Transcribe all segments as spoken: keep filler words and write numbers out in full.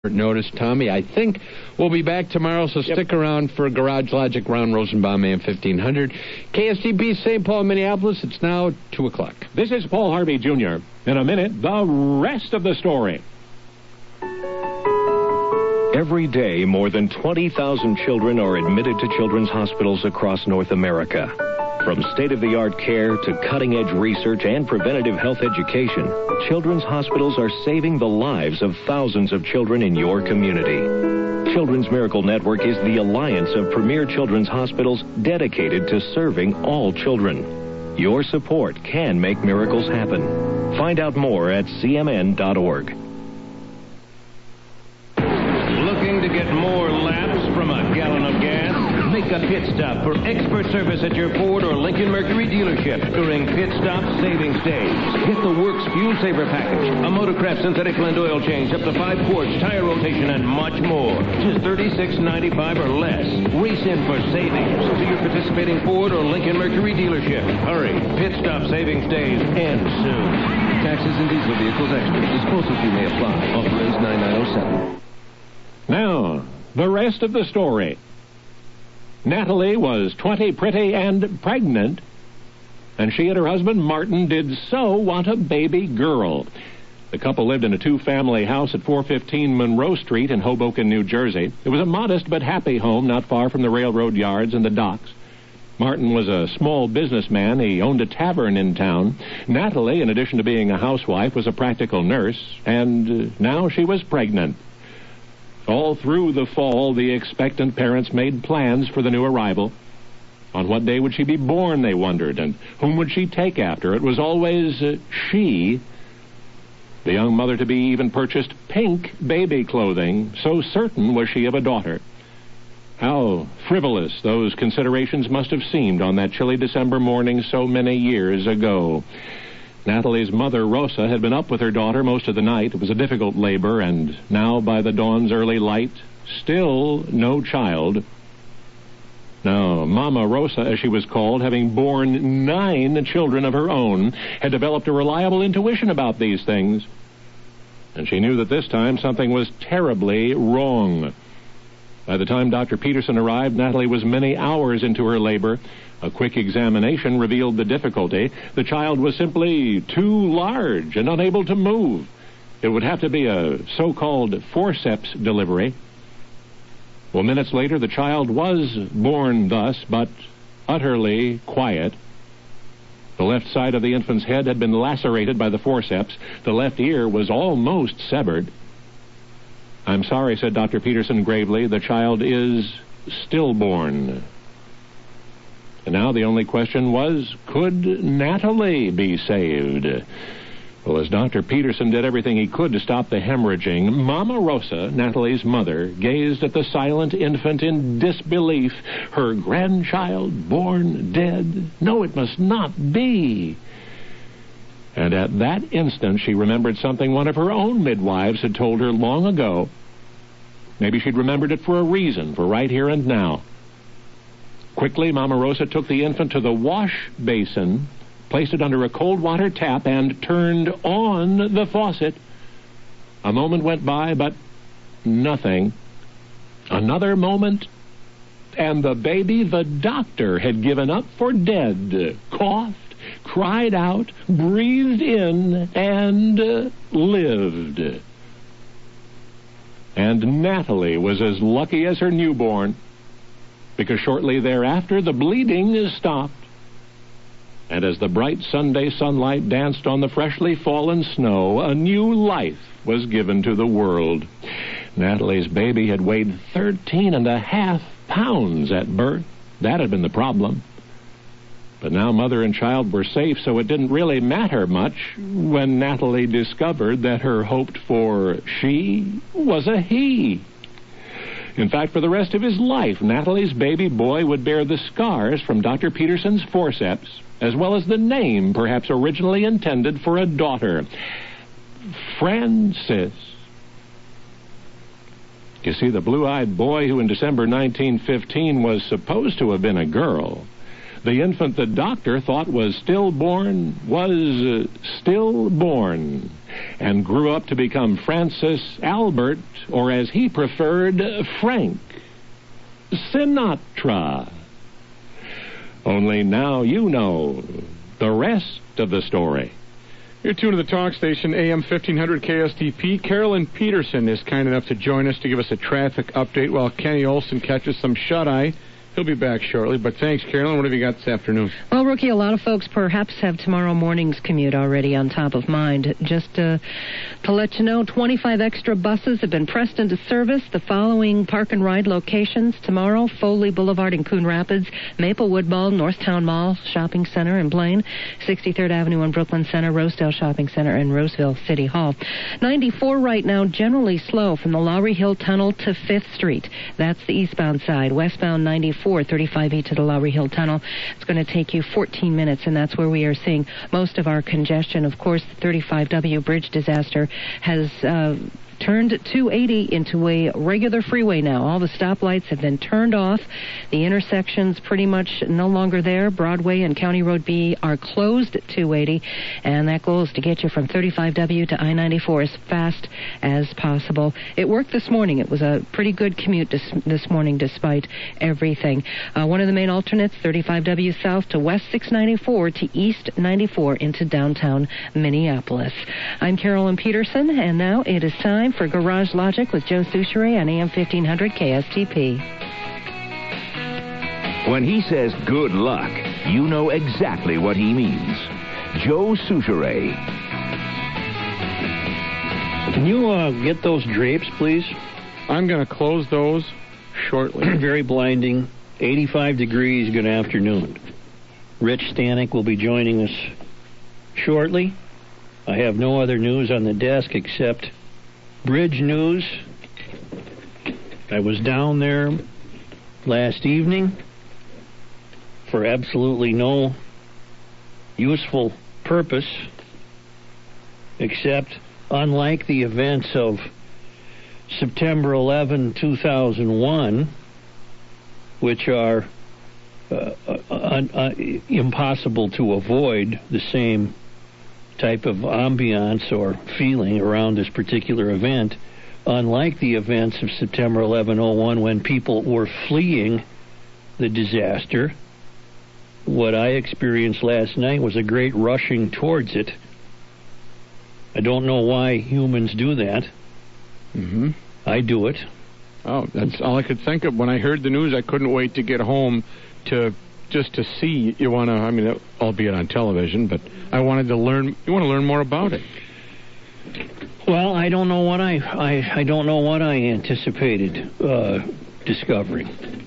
Notice, Tommy. I think we'll be back tomorrow, so yep. stick around for Garage Logic, Ron Rosenbaum, A M fifteen hundred. K S T P, Saint Paul, Minneapolis. It's now two o'clock. This is Paul Harvey Junior In a minute, the rest of the story. Every day, more than twenty thousand children are admitted to children's hospitals across North America. From state-of-the-art care to cutting-edge research and preventative health education, children's hospitals are saving the lives of thousands of children in your community. Children's Miracle Network is the alliance of premier children's hospitals dedicated to serving all children. Your support can make miracles happen. Find out more at C M N dot org. Looking to get more laps from a gallon of gas? Make a pit stop for expert service at your Ford or Lincoln Mercury dealership during Pit Stop Savings Days. Get the Works Fuel Saver Package, a Motorcraft synthetic blend oil change, up to five quarts, tire rotation, and much more. Just thirty-six ninety-five or less. Race in for savings to your participating Ford or Lincoln Mercury dealership. Hurry, Pit Stop Savings Days end soon. Taxes and diesel vehicles extra. Disposal fee may apply. Offer ends nine nine oh seven. Now, the rest of the story. Natalie was twenty, pretty, and pregnant, and she and her husband, Martin, did so want a baby girl. The couple lived in a two-family house at four fifteen Monroe Street in Hoboken, New Jersey. It was a modest but happy home not far from the railroad yards and the docks. Martin was a small businessman. He owned a tavern in town. Natalie, in addition to being a housewife, was a practical nurse, and uh, now she was pregnant. All through the fall, the expectant parents made plans for the new arrival. On what day would she be born, they wondered, and whom would she take after? It was always uh, she. The young mother-to-be even purchased pink baby clothing, so certain was she of a daughter. How frivolous those considerations must have seemed on that chilly December morning so many years ago. Natalie's mother, Rosa, had been up with her daughter most of the night. It was a difficult labor, and now, by the dawn's early light, still no child. Now, Mama Rosa, as she was called, having borne nine children of her own, had developed a reliable intuition about these things. And she knew that this time something was terribly wrong. By the time Doctor Peterson arrived, Natalie was many hours into her labor. A quick examination revealed the difficulty. The child was simply too large and unable to move. It would have to be a so-called forceps delivery. Well, minutes later, the child was born thus, but utterly quiet. The left side of the infant's head had been lacerated by the forceps. The left ear was almost severed. "I'm sorry," said Doctor Peterson gravely. "The child is stillborn." And now the only question was, could Natalie be saved? Well, as Doctor Peterson did everything he could to stop the hemorrhaging, Mama Rosa, Natalie's mother, gazed at the silent infant in disbelief. Her grandchild born dead? No, it must not be. And at that instant, she remembered something one of her own midwives had told her long ago. Maybe she'd remembered it for a reason, for right here and now. Quickly, Mama Rosa took the infant to the wash basin, placed it under a cold water tap, and turned on the faucet. A moment went by, but nothing. Another moment, and the baby the doctor had given up for dead coughed, cried out, breathed in, and uh, lived. And Natalie was as lucky as her newborn, because shortly thereafter the bleeding stopped. And as the bright Sunday sunlight danced on the freshly fallen snow, a new life was given to the world. Natalie's baby had weighed thirteen and a half pounds at birth. That had been the problem. But now mother and child were safe, so it didn't really matter much when Natalie discovered that her hoped-for she was a he. In fact, for the rest of his life, Natalie's baby boy would bear the scars from Doctor Peterson's forceps, as well as the name perhaps originally intended for a daughter, Frances. You see, the blue-eyed boy who in December nineteen fifteen was supposed to have been a girl, the infant the doctor thought was stillborn was uh, stillborn. and grew up to become Francis Albert, or as he preferred, Frank Sinatra. Only now you know the rest of the story. You're tuned to the talk station, A M fifteen hundred K S T P. Carolyn Peterson is kind enough to join us to give us a traffic update while Kenny Olson catches some shut-eye. He'll be back shortly, but thanks, Carolyn. What have you got this afternoon? Well, Rookie, a lot of folks perhaps have tomorrow morning's commute already on top of mind. Just uh, to let you know, twenty-five extra buses have been pressed into service. The following park and ride locations tomorrow: Foley Boulevard in Coon Rapids, Maplewood Mall, Northtown Mall Shopping Center in Blaine, sixty-third Avenue in Brooklyn Center, Rosedale Shopping Center, and Roseville City Hall. ninety-four right now, generally slow from the Lowry Hill Tunnel to fifth Street. That's the eastbound side. Westbound ninety-four, thirty-five E to the Lowry Hill Tunnel. It's going to take you fourteen minutes, and that's where we are seeing most of our congestion. Of course, the thirty-five W bridge disaster has uh, turned two eighty into a regular freeway now. All the stoplights have been turned off. The intersection's pretty much no longer there. Broadway and County Road B are closed at two eighty, and that goal is to get you from thirty-five W to I ninety-four as fast as possible. It worked this morning. It was a pretty good commute this, this morning despite everything. Uh, one of the main alternates, thirty-five W south to west six ninety-four to east ninety-four into downtown Minneapolis. I'm Carolyn Peterson, and now it is time for Garage Logic with Joe Souchere on A M fifteen hundred K S T P. When he says good luck, you know exactly what he means. Joe Souchere. Can you uh, get those drapes, please? I'm going to close those shortly. Very blinding. eighty-five degrees, good afternoon. Rich Stanek will be joining us shortly. I have no other news on the desk except bridge news. I was down there last evening for absolutely no useful purpose, except, unlike the events of September eleventh, two thousand one, which are uh, uh, uh, impossible to avoid the same type of ambiance or feeling around this particular event, unlike the events of September eleventh oh one when people were fleeing the disaster, what I experienced last night was a great rushing towards it. I don't know why humans do that. Mm-hmm. I do it. Oh, that's all I could think of. When I heard the news, I couldn't wait to get home to just to see. You want to, I mean, albeit on television, but I wanted to learn. You want to learn more about it. Well, I don't know what I I, I don't know what I anticipated uh, discovering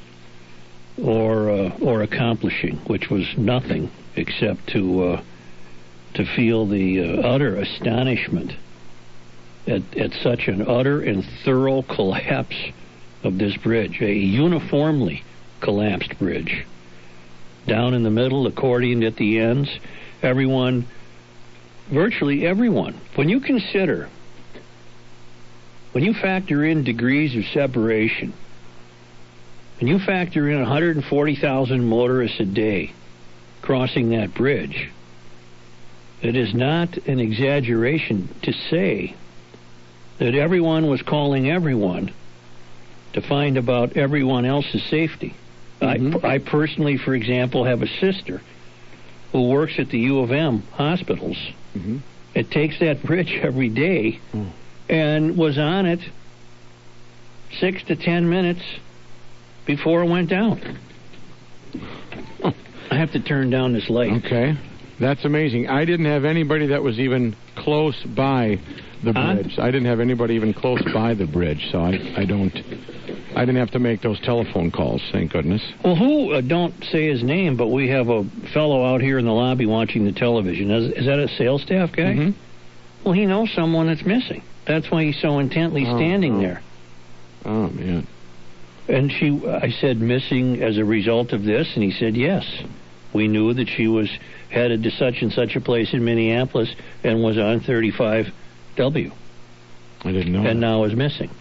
or uh, or accomplishing, which was nothing except to uh, to feel the uh, utter astonishment at at such an utter and thorough collapse of this bridge, a uniformly collapsed bridge. Down in the middle, accordion at the ends, everyone, virtually everyone. When you consider, when you factor in degrees of separation, when you factor in one hundred forty thousand motorists a day crossing that bridge, it is not an exaggeration to say that everyone was calling everyone to find about everyone else's safety. Mm-hmm. I, I personally, for example, have a sister who works at the U of M hospitals. Mm-hmm. It takes that bridge every day mm. and was on it six to ten minutes before it went down. Oh. I have to turn down this light. Okay. That's amazing. I didn't have anybody that was even close by the bridge. Huh? I didn't have anybody even close by the bridge, so I, I don't... I didn't have to make those telephone calls, thank goodness. Well, who, uh, don't say his name, but we have a fellow out here in the lobby watching the television. Is, is that a sales staff guy? Mm-hmm. Well, he knows someone that's missing. That's why he's so intently oh, standing oh. there. Oh, man. And she, I said, missing as a result of this? And he said, yes. We knew that she was headed to such and such a place in Minneapolis and was on thirty-five W. I didn't know. And that. now is missing.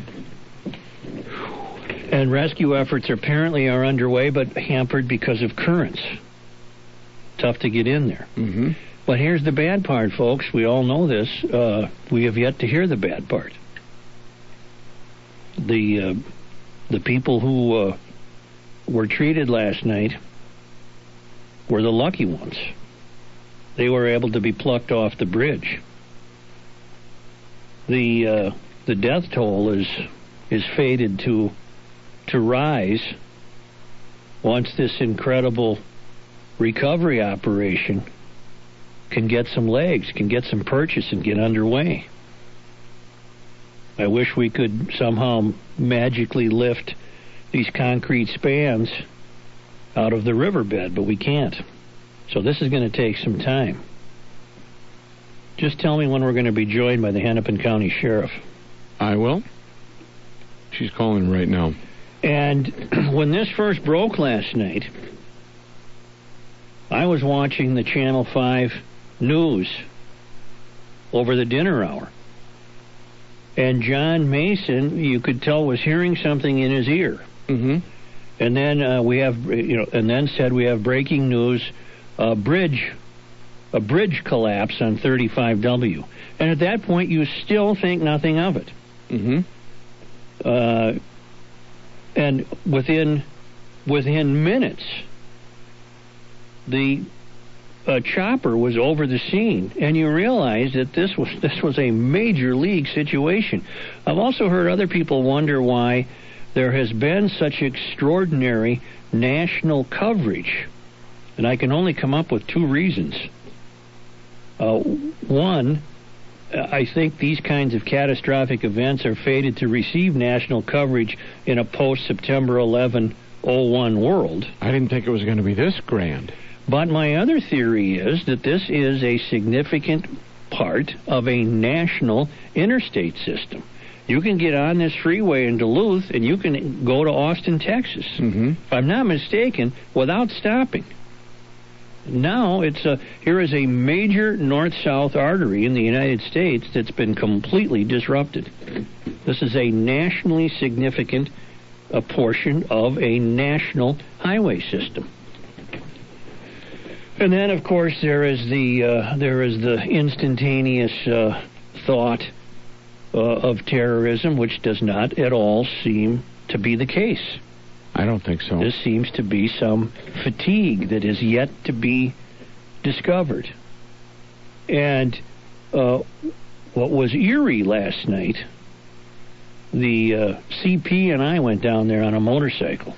And rescue efforts apparently are underway, but hampered because of currents. Tough to get in there. Mm-hmm. But here's the bad part, folks. We all know this. Uh, we have yet to hear the bad part. The uh, the people who uh, were treated last night were the lucky ones. They were able to be plucked off the bridge. The uh, the death toll is is fated to to rise once this incredible recovery operation can get some legs, can get some purchase, and get underway. I wish we could somehow magically lift these concrete spans out of the riverbed, but we can't. So this is going to take some time. Just tell me when we're going to be joined by the Hennepin County Sheriff. I will. She's calling right now. And when this first broke last night, I was watching the Channel five news over the dinner hour. And John Mason, you could tell, was hearing something in his ear. Mm-hmm. And then uh, we have, you know, and then said we have breaking news: a bridge, a bridge collapse on thirty-five W. And at that point, you still think nothing of it. Mm-hmm. Uh, and within within minutes, the uh, chopper was over the scene, and you realize that this was this was a major league situation. I've also heard other people wonder why there has been such extraordinary national coverage, and I can only come up with two reasons. Uh, one, I think these kinds of catastrophic events are fated to receive national coverage in a post-September eleventh oh one world. I didn't think it was going to be this grand. But my other theory is that this is a significant part of a national interstate system. You can get on this freeway in Duluth and you can go to Austin, Texas, mm-hmm. if I'm not mistaken, without stopping. Now it's a here is a major north-south artery in the United States that's been completely disrupted. This is a nationally significant a portion of a national highway system. And then, of course, there is the uh, there is the instantaneous uh, thought uh, of terrorism, which does not at all seem to be the case. I don't think so. This seems to be some fatigue that is yet to be discovered. And uh, what was eerie last night, the uh, C P and I went down there on a motorcycle.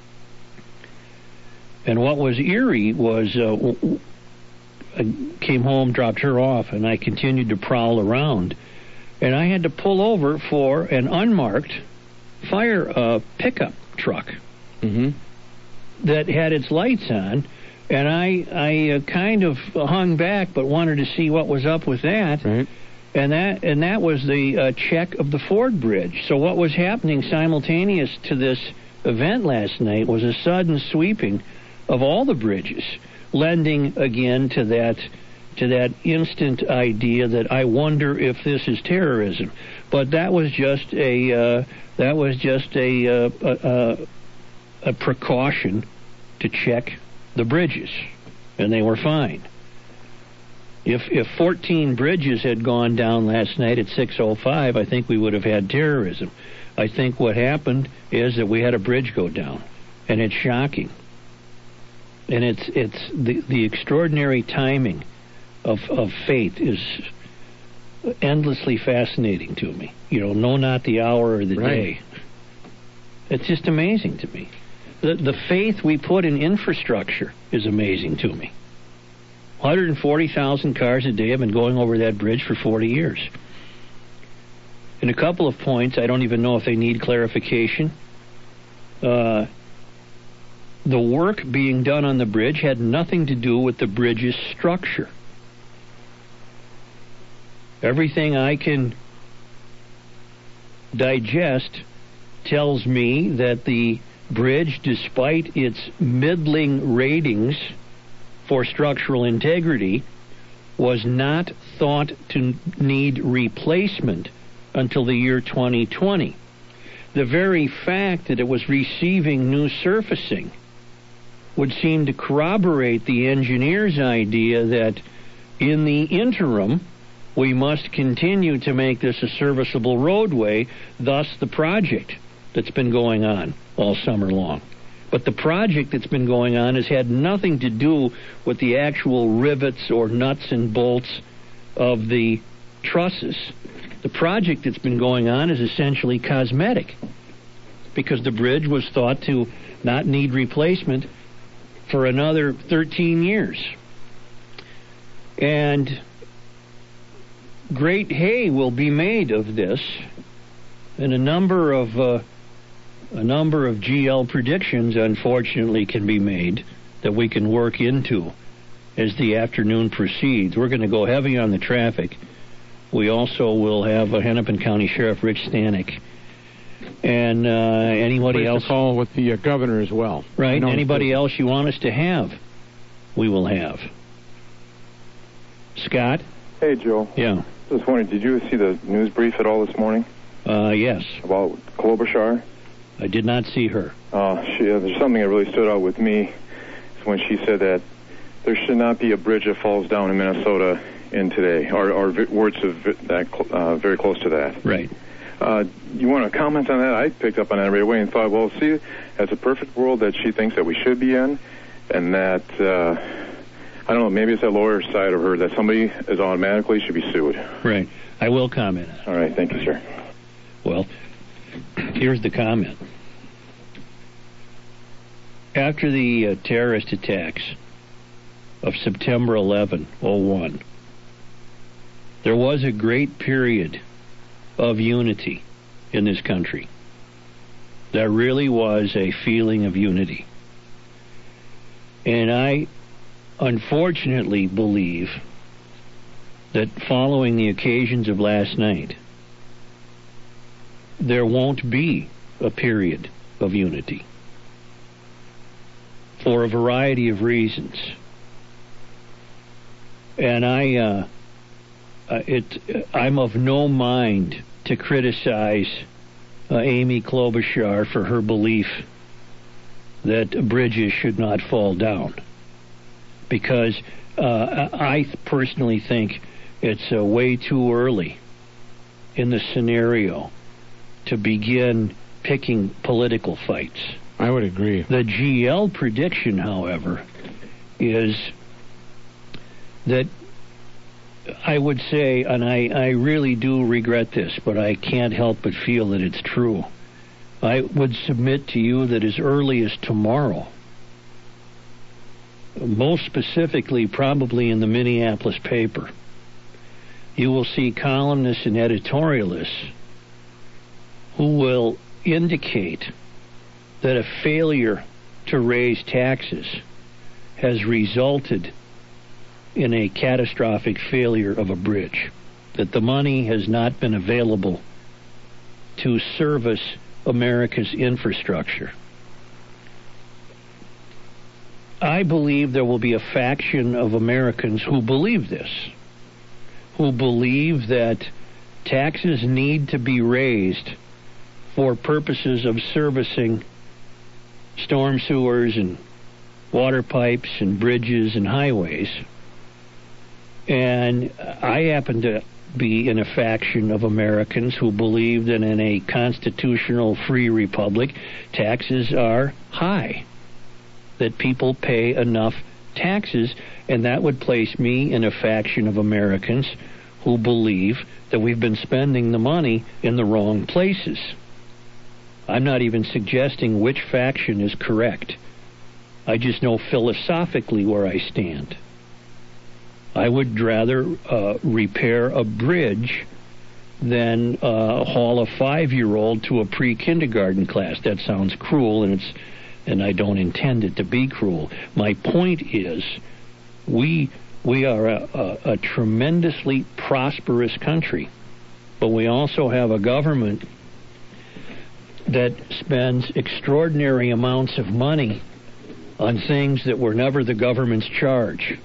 And what was eerie was uh, I came home, dropped her off, and I continued to prowl around. And I had to pull over for an unmarked fire uh, pickup truck. Mm-hmm. That had its lights on, and I I uh, kind of hung back, but wanted to see what was up with that. Right. And that and that was the uh, check of the Ford Bridge. So what was happening simultaneous to this event last night was a sudden sweeping of all the bridges, lending again to that to that instant idea that I wonder if this is terrorism. But that was just a uh, that was just a. Uh, a a precaution to check the bridges, and they were fine. If if fourteen bridges had gone down last night at six oh five, I think we would have had terrorism. I think what happened is that we had a bridge go down, and it's shocking. And it's it's the the extraordinary timing of of fate is endlessly fascinating to me. You know, know not the hour or the right. day. It's just amazing to me. The, the faith we put in infrastructure is amazing to me. one hundred forty thousand cars a day have been going over that bridge for forty years. In a couple of points, I don't even know if they need clarification. Uh, the work being done on the bridge had nothing to do with the bridge's structure. Everything I can digest tells me that the bridge, despite its middling ratings for structural integrity, was not thought to need replacement until the year twenty twenty. The very fact that it was receiving new surfacing would seem to corroborate the engineer's idea that In the interim, we must continue to make this a serviceable roadway, thus the project that's been going on all summer long. But the project that's been going on has had nothing to do with the actual rivets or nuts and bolts of the trusses. The project that's been going on is essentially cosmetic, because the bridge was thought to not need replacement for another thirteen years. And great hay will be made of this, and a number of uh, a number of G L predictions, unfortunately, can be made that we can work into as the afternoon proceeds. We're going to go heavy on the traffic. We also will have a Hennepin County Sheriff Rich Stanek, and uh, anybody Please else. Call with the uh, governor as well. Right. Anybody else you want us to have, we will have. Scott. Hey, Joe. Yeah. Just wondering, did you see the news brief at all this morning? Uh, yes. About Klobuchar? I did not see her. Uh, she, uh, there's something that really stood out with me when she said that there should not be a bridge that falls down in Minnesota in today, or, or v- words of v- that uh, very close to that. Right. Uh, you want to comment on that? I picked up on that right away and thought, well, see, that's a perfect world that she thinks that we should be in, and that, uh, I don't know, maybe it's that lawyer side of her, that somebody is automatically should be sued. Right. I will comment. All right. Thank you, sir. Well, here's the comment. After the uh, terrorist attacks of September eleventh, oh one, there was a great period of unity in this country. There really was a feeling of unity. And I unfortunately believe that following the occasions of last night, there won't be a period of unity for a variety of reasons. And I, uh, uh, it, I'm of no mind to criticize uh, Amy Klobuchar for her belief that bridges should not fall down, because uh, I personally think it's uh, way too early in the scenario to begin picking political fights. I would agree. The G L prediction, however, is that I would say, and I, I really do regret this, but I can't help but feel that it's true. I would submit to you that as early as tomorrow, most specifically probably in the Minneapolis paper, you will see columnists and editorialists who will indicate that a failure to raise taxes has resulted in a catastrophic failure of a bridge, that the money has not been available to service America's infrastructure. I believe there will be a faction of Americans who believe this, who believe that taxes need to be raised for purposes of servicing storm sewers and water pipes and bridges and highways. And I happen to be in a faction of Americans who believe that in a constitutional free republic, taxes are high, that people pay enough taxes, and that would place me in a faction of Americans who believe that we've been spending the money in the wrong places. I'm not even suggesting which faction is correct. I just know philosophically where I stand. I would rather uh, repair a bridge than uh, haul a five-year-old to a pre-kindergarten class. That sounds cruel, and it's, and I don't intend it to be cruel. My point is, we we are a, a, a tremendously prosperous country, but we also have a government that spends extraordinary amounts of money on things that were never the government's charge.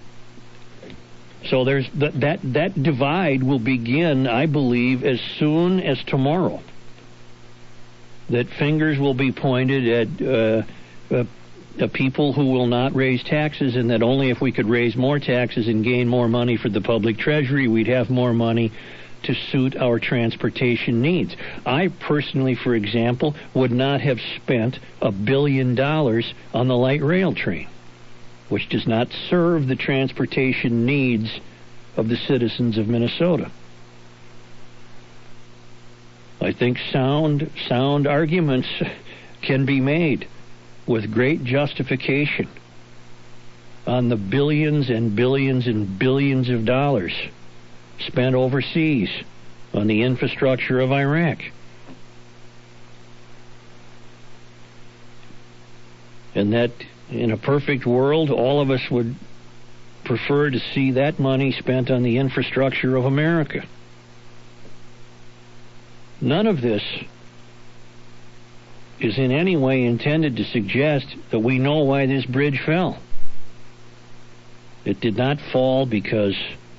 So there's th- that that divide will begin, I believe, as soon as tomorrow. That fingers will be pointed at uh, uh, the people who will not raise taxes, and that only if we could raise more taxes and gain more money for the public treasury, we'd have more money to suit our transportation needs. I personally, for example, would not have spent a billion dollars on the light rail train, which does not serve the transportation needs of the citizens of Minnesota. I think sound sound arguments can be made with great justification on the billions and billions and billions of dollars spent overseas on the infrastructure of Iraq. And that in a perfect world, all of us would prefer to see that money spent on the infrastructure of America. None of this is in any way intended to suggest that we know why this bridge fell. It did not fall because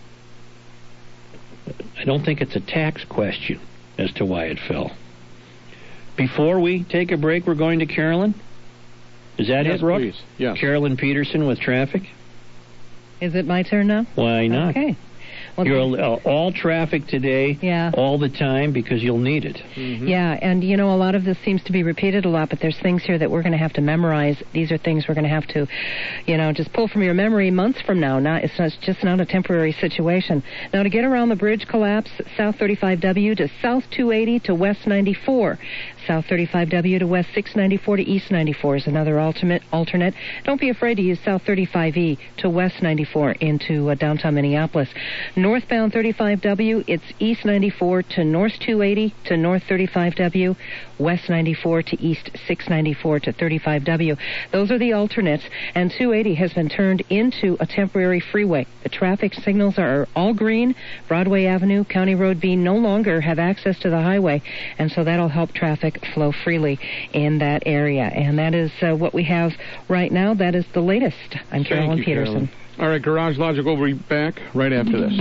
I don't think it's a tax question as to why it fell. Before we take a break, we're going to Carolyn. Is that yes, it, Brooke? Please. Yes. Carolyn Peterson with traffic. Is it my turn now? Why not? Okay. Well, You're uh, all traffic today, yeah. all the time, because you'll need it. Mm-hmm. Yeah, and, you know, a lot of this seems to be repeated a lot, but there's things here that we're going to have to memorize. These are things we're going to have to, you know, just pull from your memory months from now. Not, it's, not, it's just not a temporary situation. Now, to get around the bridge collapse, South thirty-five W to South two eighty to West ninety-four. South thirty-five W to West six ninety-four to East ninety-four is another alternate. alternate. Don't be afraid to use South thirty-five E to West ninety-four into uh, downtown Minneapolis. Northbound thirty-five W, it's East ninety-four to North two eighty to North thirty-five W, West ninety-four to East six ninety-four to thirty-five W. Those are the alternates, and two eighty has been turned into a temporary freeway. The traffic signals are all green. Broadway Avenue, County Road B no longer have access to the highway, and so that'll help traffic flow freely in that area. And that is uh, what we have right now. That is the latest. I'm Thank Carolyn you, Peterson. Carolyn. All right, Garage Logic will be back right after this.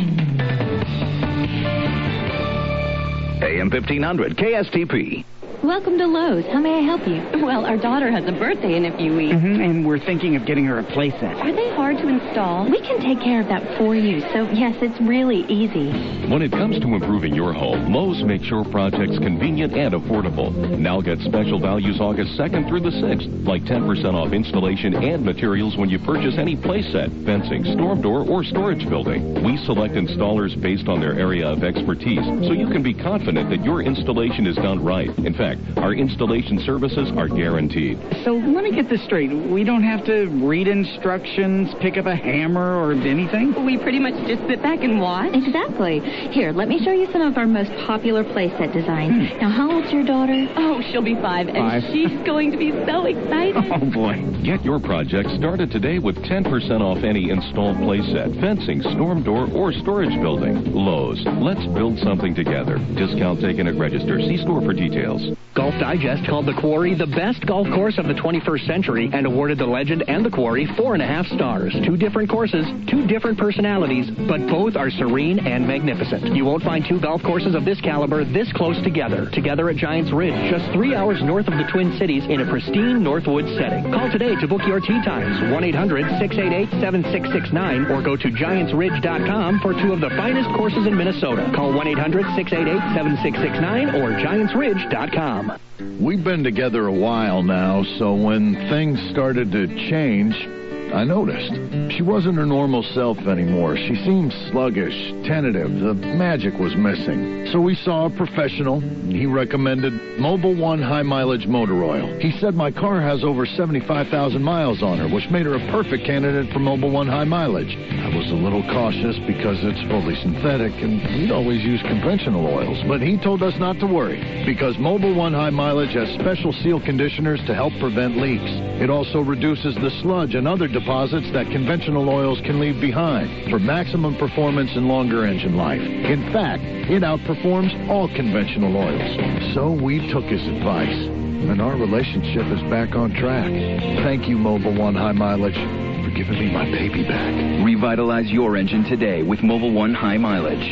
A M fifteen hundred K S T P. Welcome to Lowe's. How may I help you? Well, our daughter has a birthday in a few weeks. Mm-hmm, and we're thinking of getting her a playset. Are they hard to install? We can take care of that for you, so yes, it's really easy. When it comes to improving your home, Lowe's makes your projects convenient and affordable. Now get special values August second through the sixth, like ten percent off installation and materials when you purchase any playset, fencing, storm door, or storage building. We select installers based on their area of expertise, so you can be confident that your installation is done right. In fact, our installation services are guaranteed. So let me get this straight. We don't have to read instructions, pick up a hammer, or anything? We pretty much just sit back and watch. Exactly. Here, let me show you some of our most popular playset designs. Hmm. Now, how old's your daughter? Oh, she'll be five, and five. she's going to be so excited. Oh, boy. Get your project started today with ten percent off any installed playset, fencing, storm door, or storage building. Lowe's. Let's build something together. Discount taken at register. See store for details. Golf Digest called the Quarry the best golf course of the twenty-first century and awarded the Legend and the Quarry four and a half stars. Two different courses, two different personalities, but both are serene and magnificent. You won't find two golf courses of this caliber this close together. Together at Giants Ridge, just three hours north of the Twin Cities in a pristine Northwoods setting. Call today to book your tee times, one eight hundred six eight eight seven six six nine, or go to giants ridge dot com for two of the finest courses in Minnesota. Call one eight hundred six eight eight seven six six nine or giants ridge dot com. We've been together a while now, so when things started to change, I noticed. She wasn't her normal self anymore. She seemed sluggish, tentative. The magic was missing. So we saw a professional. He recommended Mobil one High Mileage Motor Oil. He said my car has over seventy-five thousand miles on her, which made her a perfect candidate for Mobil one High Mileage. I was a little cautious because it's fully synthetic, and we'd always use conventional oils. But he told us not to worry, because Mobil one High Mileage has special seal conditioners to help prevent leaks. It also reduces the sludge and other deposits that conventional oils can leave behind for maximum performance and longer engine life. In fact, it outperforms all conventional oils. So we took his advice, and our relationship is back on track. Thank you, Mobil one High Mileage, for giving me my baby back. Revitalize your engine today with Mobil one High Mileage.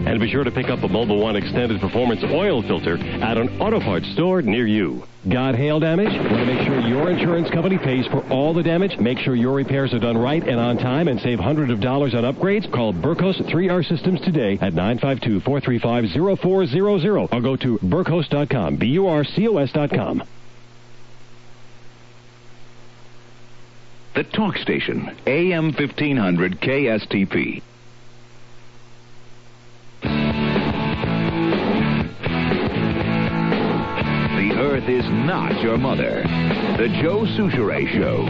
And be sure to pick up a Mobil one Extended Performance Oil Filter at an auto parts store near you. Got hail damage? Want to make sure your insurance company pays for all the damage? Make sure your repairs are done right and on time and save hundreds of dollars on upgrades? Call Burkos three R Systems today at nine five two, four three five, zero four zero zero or go to burkos dot com, B U R C O S dot com. The Talk Station, A M fifteen hundred K S T P. The Earth is not your mother. The Joe Souchere Show.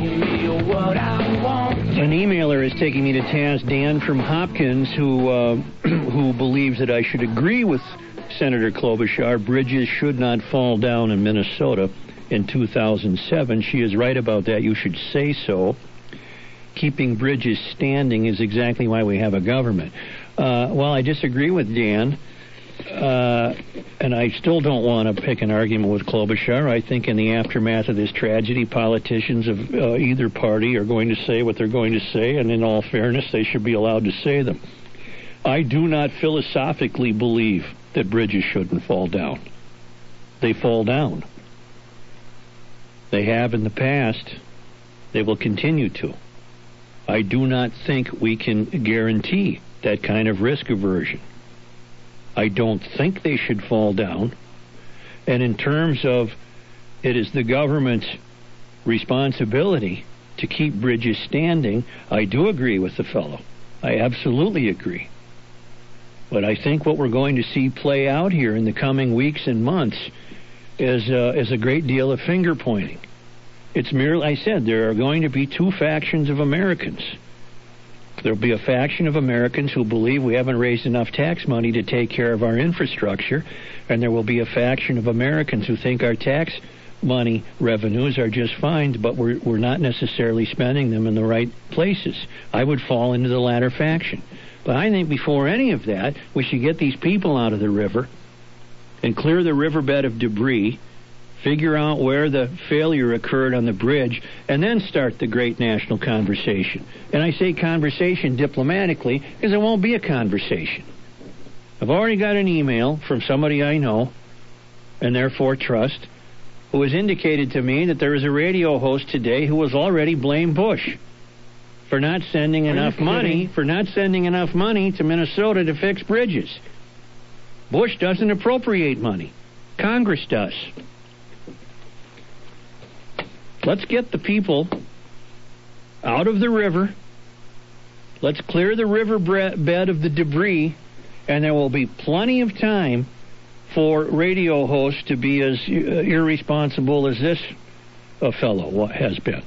An emailer is taking me to task, Dan from Hopkins, who uh, who believes that I should agree with Senator Klobuchar. Bridges should not fall down in Minnesota in two thousand seven. She is right about that. You should say so. Keeping bridges standing is exactly why we have a government. Uh, well, I disagree with Dan. Uh, and I still don't want to pick an argument with Klobuchar. I think in the aftermath of this tragedy, politicians of uh, either party are going to say what they're going to say, and in all fairness, they should be allowed to say them. I do not philosophically believe that bridges shouldn't fall down. They fall down. They have in the past. They will continue to. I do not think we can guarantee that kind of risk aversion. I don't think they should fall down. And in terms of it is the government's responsibility to keep bridges standing, I do agree with the fellow. I absolutely agree. But I think what we're going to see play out here in the coming weeks and months is, uh, is a great deal of finger pointing. It's merely, I said, there are going to be two factions of Americans. There'll be a faction of Americans who believe we haven't raised enough tax money to take care of our infrastructure, and there will be a faction of Americans who think our tax money revenues are just fine, but we're, we're not necessarily spending them in the right places. I would fall into the latter faction. But I think before any of that, we should get these people out of the river and clear the riverbed of debris, figure out where the failure occurred on the bridge, and then start the great national conversation. And I say conversation diplomatically because it won't be a conversation. I've already got an email from somebody I know, and therefore trust, who has indicated to me that there is a radio host today who has already blamed Bush for not sending enough money, for not sending enough money to Minnesota to fix bridges. Bush doesn't appropriate money. Congress does. Let's get the people out of the river. Let's clear the river bed of the debris, and there will be plenty of time for radio hosts to be as uh, irresponsible as this uh, fellow has been.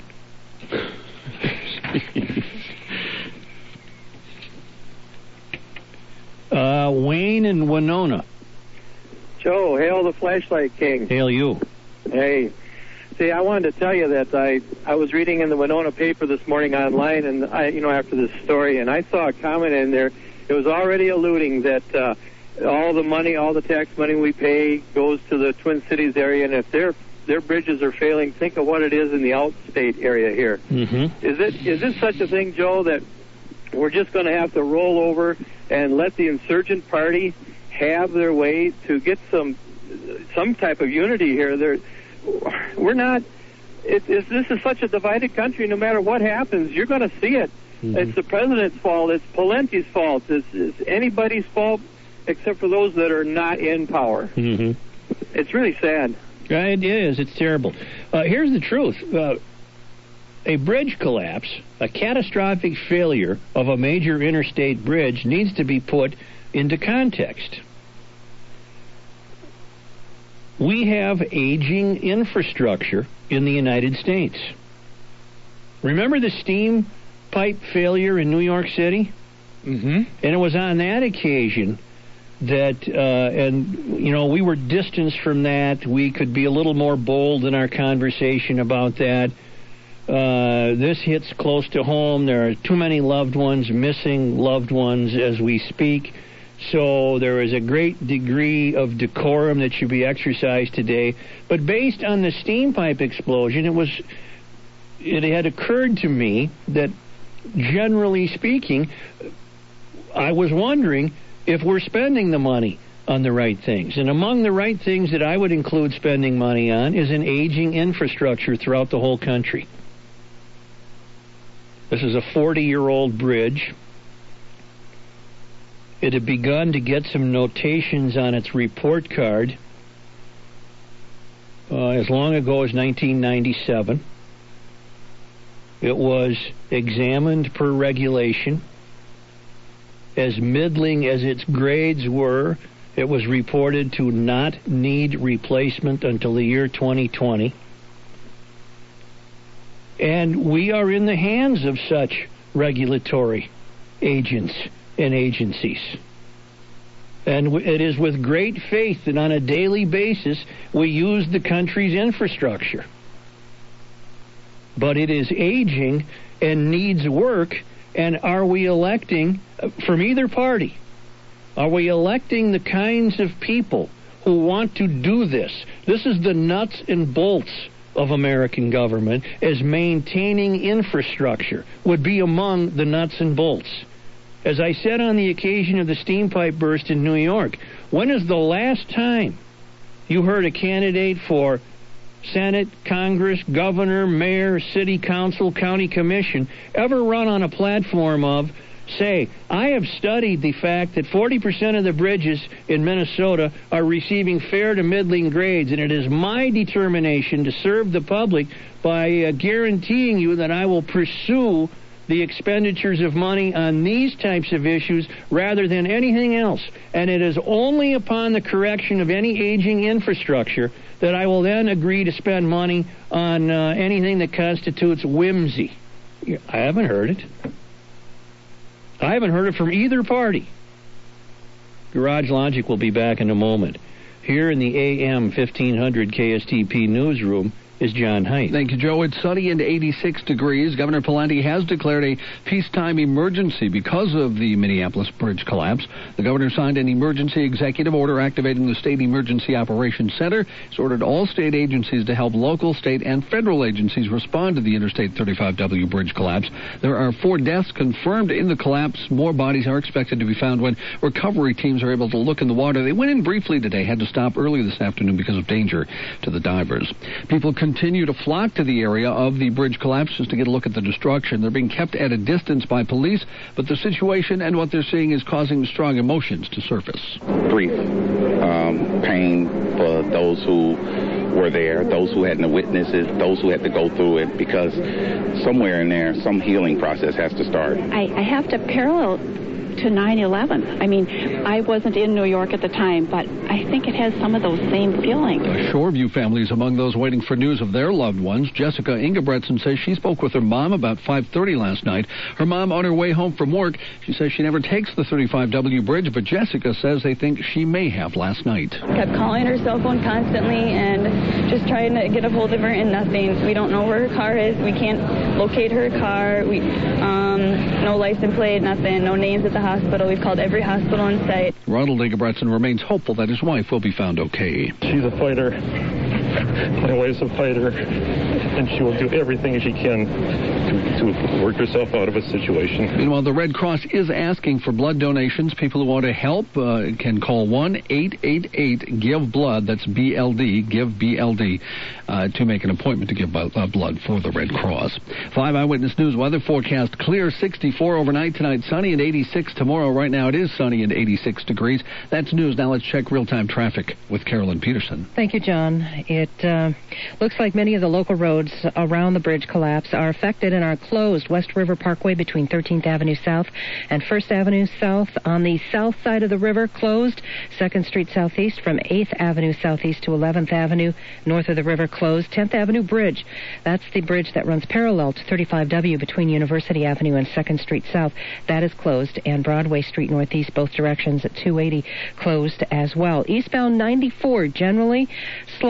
uh, Wayne and Winona. Joe, hail the Flashlight King. Hail you. Hey. See, I wanted to tell you that I, I was reading in the Winona paper this morning online, and I, you know, after this story, and I saw a comment in there. It was already alluding that uh, all the money, all the tax money we pay goes to the Twin Cities area, and if their their bridges are failing, think of what it is in the outstate area here. Mm-hmm. Is it is this such a thing, Joe, that we're just going to have to roll over and let the insurgent party have their way to get some some type of unity here? There. We're not, it, it's, this is such a divided country, no matter what happens, you're going to see it. Mm-hmm. It's the president's fault, it's Pawlenty's fault, it's, it's anybody's fault except for those that are not in power. Mm-hmm. It's really sad. It is, it's terrible. Uh, here's the truth. Uh, a bridge collapse, a catastrophic failure of a major interstate bridge needs to be put into context. We have aging infrastructure in the United States. Remember the steam pipe failure in New York City? Mm-hmm. And it was on that occasion that, uh, and, you know, we were distanced from that. We could be a little more bold in our conversation about that. Uh, this hits close to home. There are too many loved ones, missing loved ones as we speak. So there is a great degree of decorum that should be exercised today. But based on the steam pipe explosion, it was it had occurred to me that, generally speaking, I was wondering, if we're spending the money on the right things. And among the right things that I would include spending money on is an aging infrastructure throughout the whole country. This is a forty-year-old bridge. It had begun to get some notations on its report card uh, as long ago as nineteen ninety-seven. It was examined per regulation. As middling as its grades were, it was reported to not need replacement until the year twenty twenty. And we are in the hands of such regulatory agents and agencies. And it is with great faith that on a daily basis we use the country's infrastructure. But it is aging and needs work, and are we electing, from either party, are we electing the kinds of people who want to do this? This is the nuts and bolts of American government, as maintaining infrastructure would be among the nuts and bolts. As I said on the occasion of the steam pipe burst in New York, when is the last time you heard a candidate for Senate, Congress, governor, mayor, city council, county commission ever run on a platform of, say, I have studied the fact that forty percent of the bridges in Minnesota are receiving fair to middling grades, and it is my determination to serve the public by uh, guaranteeing you that I will pursue the expenditures of money on these types of issues rather than anything else. And it is only upon the correction of any aging infrastructure that I will then agree to spend money on uh, anything that constitutes whimsy. I haven't heard it. I haven't heard it from either party. Garage Logic will be back in a moment. Here in the A M fifteen hundred K S T P newsroom is John Height. Thank you, Joe. It's sunny and eighty-six degrees. Governor Pawlenty has declared a peacetime emergency because of the Minneapolis bridge collapse. The governor signed an emergency executive order activating the State Emergency Operations Center. He's ordered all state agencies to help local, state, and federal agencies respond to the Interstate thirty-five W bridge collapse. There are four deaths confirmed in the collapse. More bodies are expected to be found when recovery teams are able to look in the water. They went in briefly today, had to stop early this afternoon because of danger to the divers. People continue to flock to the area of the bridge collapse just to get a look at the destruction. They're being kept at a distance by police, but the situation and what they're seeing is causing strong emotions to surface. Grief, um, pain for those who were there, those who had to witness it, those who had to go through it, because somewhere in there, some healing process has to start. I, I have to parallel to nine eleven. I mean, I wasn't in New York at the time, but I think it has some of those same feelings. The Shoreview family is among those waiting for news of their loved ones. Jessica Ingebretson says she spoke with her mom about five thirty last night. Her mom on her way home from work. She says she never takes the thirty-five W bridge, but Jessica says they think she may have last night. Kept calling her cell phone constantly and just trying to get a hold of her, and nothing. We don't know where her car is. We can't locate her car. We um, no license plate, nothing, no names at the hospital. We've called every hospital in sight. Ronald Ingebretson remains hopeful that his wife will be found okay. She's a fighter. My wife's a fighter, and she will do everything she can to, to work herself out of a situation. Meanwhile, the Red Cross is asking for blood donations. People who want to help uh, can call one eight eight eight give blood. That's B L D, give B L D, uh, to make an appointment to give uh, blood for the Red Cross. Five Eyewitness News weather forecast: clear, sixty-four overnight tonight, sunny and eighty-six tomorrow. Right now it is sunny and eighty-six degrees. That's news. Now let's check real-time traffic with Carolyn Peterson. Thank you, John. It uh, looks like many of the local roads around the bridge collapse are affected and are closed. West River Parkway between thirteenth Avenue South and First Avenue South on the south side of the river closed. second Street Southeast from eighth Avenue Southeast to eleventh Avenue north of the river closed. tenth Avenue Bridge, that's the bridge that runs parallel to thirty-five W between University Avenue and second Street South. That is closed. And Broadway Street Northeast, both directions at two eighty closed as well. Eastbound ninety-four generally slowing just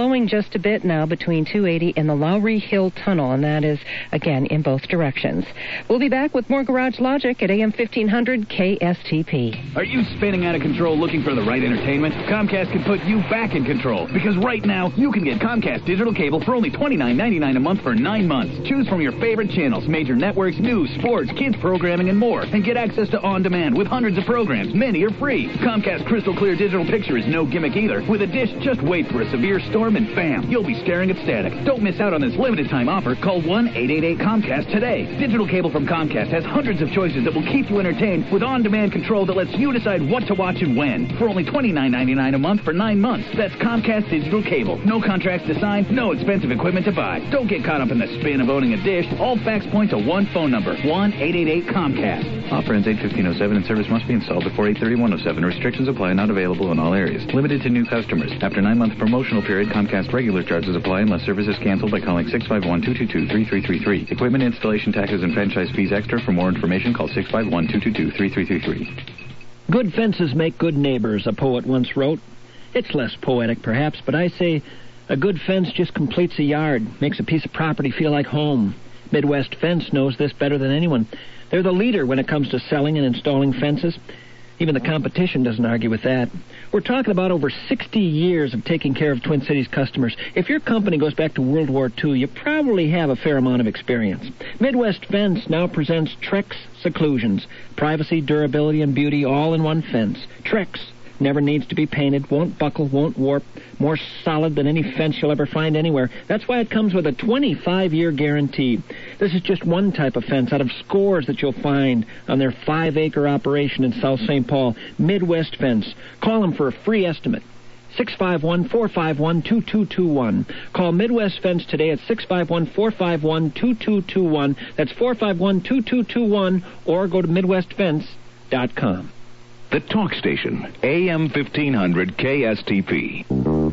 just a bit now between two eighty and the Lowry Hill Tunnel, and that is, again, in both directions. We'll be back with more Garage Logic at A M fifteen hundred K S T P. Are you spinning out of control looking for the right entertainment? Comcast can put you back in control, because right now you can get Comcast digital cable for only twenty-nine ninety-nine a month for nine months. Choose from your favorite channels, major networks, news, sports, kids programming, and more, and get access to on-demand with hundreds of programs. Many are free. Comcast crystal clear digital picture is no gimmick either. With a dish, just wait for a severe storm and bam, you'll be staring at static. Don't miss out on this limited time offer. Call one eight eight eight Comcast today. Digital cable from Comcast has hundreds of choices that will keep you entertained with on-demand control that lets you decide what to watch and when. For only twenty-nine ninety-nine a month for nine months. That's Comcast digital cable. No contracts to sign, no expensive equipment to buy. Don't get caught up in the spin of owning a dish. All facts point to one phone number, one eight eight eight Comcast. Offer ends eight fifteen oh seven and service must be installed before eight thirty-one oh seven. Restrictions apply, not available in all areas. Limited to new customers. After nine-month promotional period, Comcast regular charges apply unless service is canceled by calling six five one, two two two, three three three three. Equipment installation taxes and franchise fees extra. For more information, call six five one, two two two, three three three three. Good fences make good neighbors, a poet once wrote. It's less poetic, perhaps, but I say a good fence just completes a yard, makes a piece of property feel like home. Midwest Fence knows this better than anyone. They're the leader when it comes to selling and installing fences. Even the competition doesn't argue with that. We're talking about over sixty years of taking care of Twin Cities customers. If your company goes back to World War Two, you probably have a fair amount of experience. Midwest Fence now presents Trex Seclusions. Privacy, durability, and beauty all in one fence. Trex never needs to be painted, won't buckle, won't warp, more solid than any fence you'll ever find anywhere. That's why it comes with a twenty-five year guarantee. This is just one type of fence out of scores that you'll find on their five-acre operation in South Saint Paul. Midwest Fence. Call them for a free estimate. six five one, four five one, two two two one. Call Midwest Fence today at six five one, four five one, two two two one. That's four five one, two two two one, or go to midwest fence dot com. The Talk Station, A M fifteen hundred K S T P.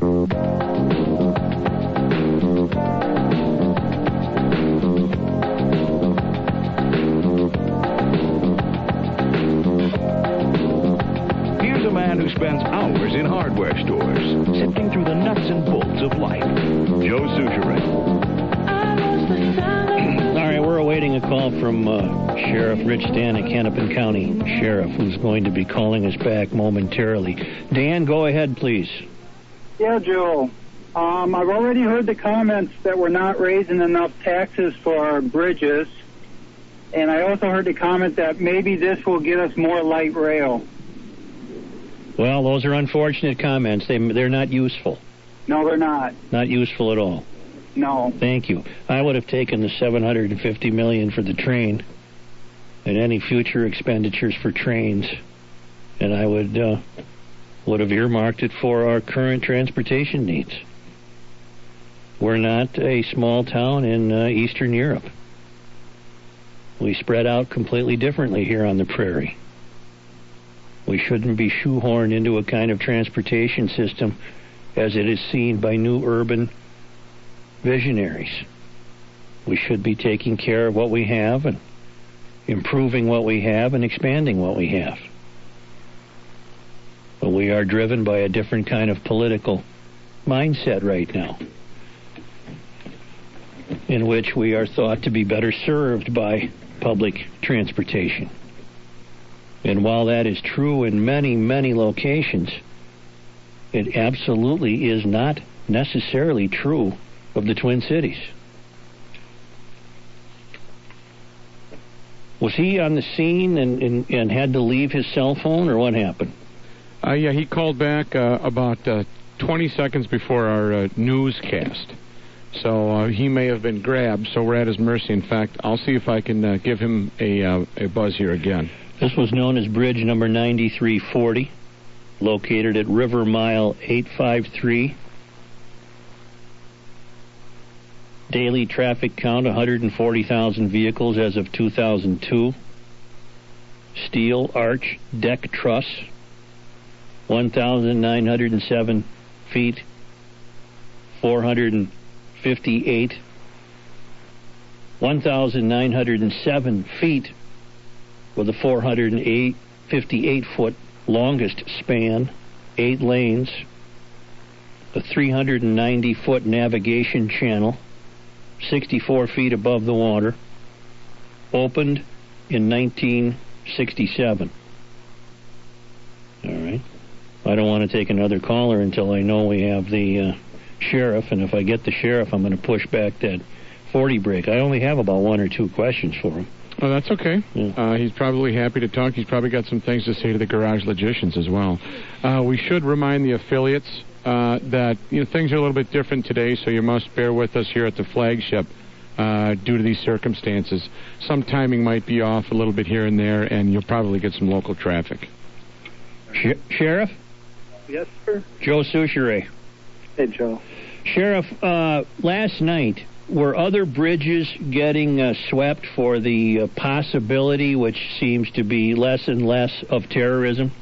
Here's a man who spends hours in hardware stores, sifting through the nuts and bolts of life. Joe Soucheray. All right, we're awaiting a call from uh, Sheriff Rich Danek, Hennepin County Sheriff, who's going to be calling us back momentarily. Dan, go ahead, please. Yeah, Joe. Um, I've already heard the comments that we're not raising enough taxes for our bridges, and I also heard the comment that maybe this will get us more light rail. Well, those are unfortunate comments. They, they're not useful. No, they're not. Not useful at all. No. Thank you. I would have taken the seven hundred fifty million dollars for the train and any future expenditures for trains, and I would uh, would have earmarked it for our current transportation needs. We're not a small town in uh, Eastern Europe. We spread out completely differently here on the prairie. We shouldn't be shoehorned into a kind of transportation system as it is seen by new urban visionaries. We should be taking care of what we have and improving what we have and expanding what we have. But we are driven by a different kind of political mindset right now, in which we are thought to be better served by public transportation. And while that is true in many, many locations, it absolutely is not necessarily true of the Twin Cities. Was he on the scene and, and, and had to leave his cell phone, or what happened? Uh, yeah, he called back uh, about uh, twenty seconds before our uh, newscast. So uh, he may have been grabbed, so we're at his mercy. In fact, I'll see if I can uh, give him a, uh, a buzz here again. This was known as Bridge number ninety-three forty, located at River Mile eight five three. Daily traffic count, one hundred forty thousand vehicles as of two thousand two. Steel arch deck truss, one thousand nine hundred seven feet, four hundred fifty-eight. one thousand nine hundred seven feet with a four hundred fifty-eight foot longest span, eight lanes. a three hundred ninety foot navigation channel, sixty-four feet above the water, opened in nineteen sixty-seven. All right. I don't want to take another caller until I know we have the uh, sheriff, and if I get the sheriff, I'm going to push back that forty break. I only have about one or two questions for him. Oh, that's okay. Yeah. Uh, he's probably happy to talk. He's probably got some things to say to the garage logicians as well. Uh, we should remind the affiliates uh, that you know things are a little bit different today, so you must bear with us here at the flagship uh, due to these circumstances. Some timing might be off a little bit here and there, and you'll probably get some local traffic. Sh- Sheriff? Yes, sir. Joe Souchere. Hey, Joe. Sheriff, uh, last night, were other bridges getting uh, swept for the uh, possibility, which seems to be less and less, of terrorism?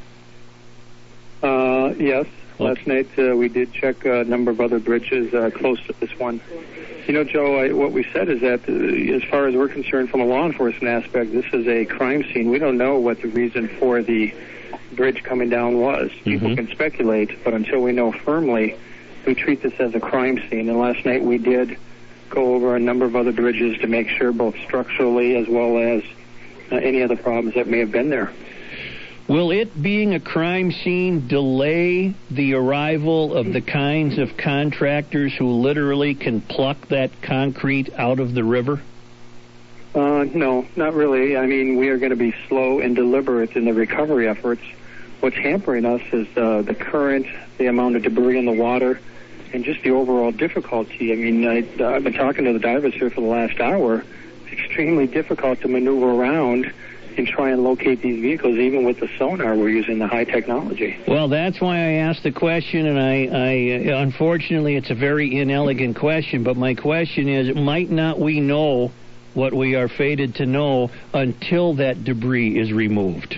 Uh, yes. Last night uh, we did check a number of other bridges uh, close to this one. You know, Joe, I, what we said is that uh, as far as we're concerned from a law enforcement aspect, this is a crime scene. We don't know what the reason for the bridge coming down was. People Mm-hmm. can speculate, but until we know firmly, we treat this as a crime scene. And last night we did go over a number of other bridges to make sure, both structurally as well as uh, any other problems that may have been there. Will it being a crime scene delay the arrival of the kinds of contractors who literally can pluck that concrete out of the river? Uh, no, not really. I mean, we are going to be slow and deliberate in the recovery efforts. What's hampering us is uh, the current, the amount of debris in the water, and just the overall difficulty. I mean, I, uh, I've been talking to the divers here for the last hour. It's extremely difficult to maneuver around and try and locate these vehicles, even with the sonar we're using, the high technology. Well, that's why I asked the question, and I, I uh, unfortunately, it's a very inelegant question, but my question is, might not we know what we are fated to know until that debris is removed?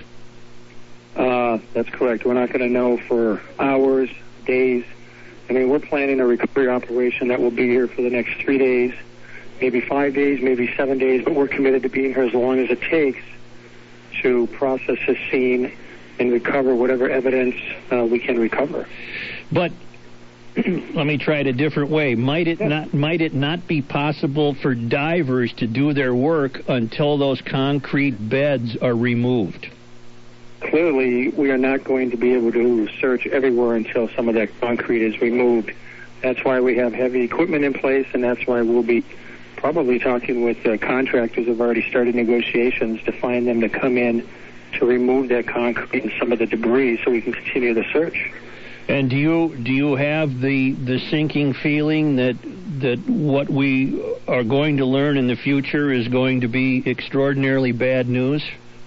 Uh, that's correct. We're not going to know for hours, days. I mean, we're planning a recovery operation that will be here for the next three days, maybe five days, maybe seven days, but we're committed to being here as long as it takes to process this scene and recover whatever evidence uh, we can recover. But let me try it a different way. Might it not might it not be possible for divers to do their work until those concrete beds are removed? Clearly, we are not going to be able to search everywhere until some of that concrete is removed. That's why we have heavy equipment in place, and that's why we'll be probably talking with uh, contractors who have already started negotiations to find them to come in to remove that concrete and some of the debris so we can continue the search. And do you do you have the the sinking feeling that that what we are going to learn in the future is going to be extraordinarily bad news?